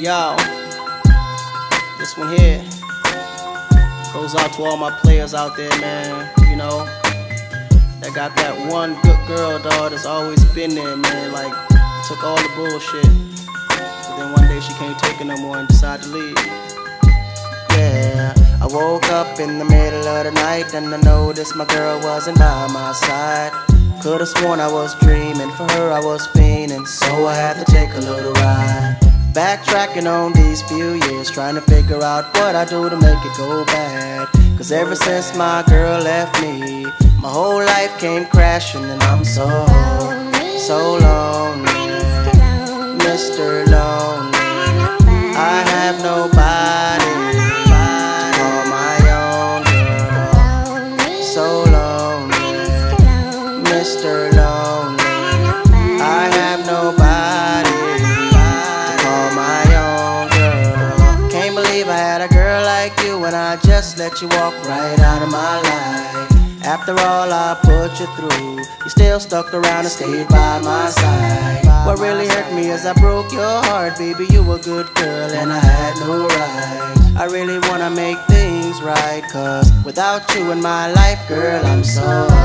Yo, this one here goes out to all my players out there, man. You know, that got that one good girl, dog, that's always been there, man. Like, took all the bullshit, but then one day she can't take it no more and decided to leave. Yeah, I woke up in the middle of the night and I noticed my girl wasn't by my side. Could've sworn I was dreaming, for her I was fiending, so I had to take a little ride. Backtracking on these few years, trying to figure out what I do to make it go bad. Cause ever since my girl left me, my whole life came crashing and I'm so lonely, Mr. Lonely. I have nobody to call my own girl. So lonely, Mr. Lonely. I have nobody to call my own girl. Can't believe I had a girl like you and I just let you walk right out of my life. After all I put you through, you still stuck around and stayed by my side. What really hurt me is I broke your heart, baby. You were a good girl and I had no right. I really wanna make things right, cause without you in my life, girl, I'm so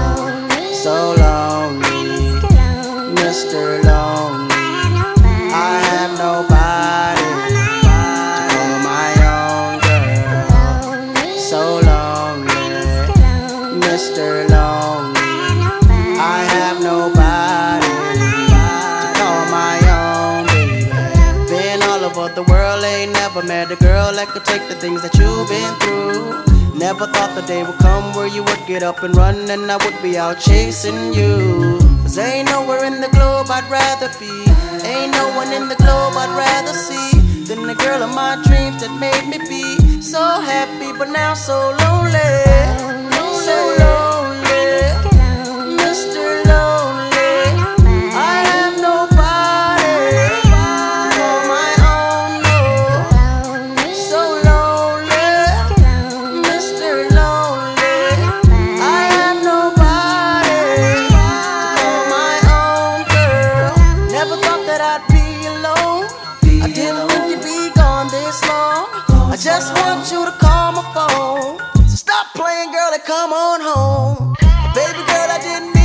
lonely, Mr. Lonely. I have nobody to call my own girl. So lonely, Mr. Lonely. I have nobody to call my own, baby. Been all over the world, ain't never met a girl that could take the things that you've been through. Never thought the day would come where you would get up and run and I would be out chasing you. Cause ain't nowhere in the globe I'd rather be, ain't no one in the globe I'd rather see than the girl of my dreams that made me be so happy but now so lonely. So lonely, Mr. Lonely. I have nobody to call my own, no. So lonely, Mr. Lonely. I have nobody to call my own girl. Never thought that I'd be alone. I didn't think you'd be gone this long. I just want you to call my phone. So stop playing, girl, and come on home. Baby girl, I didn't mean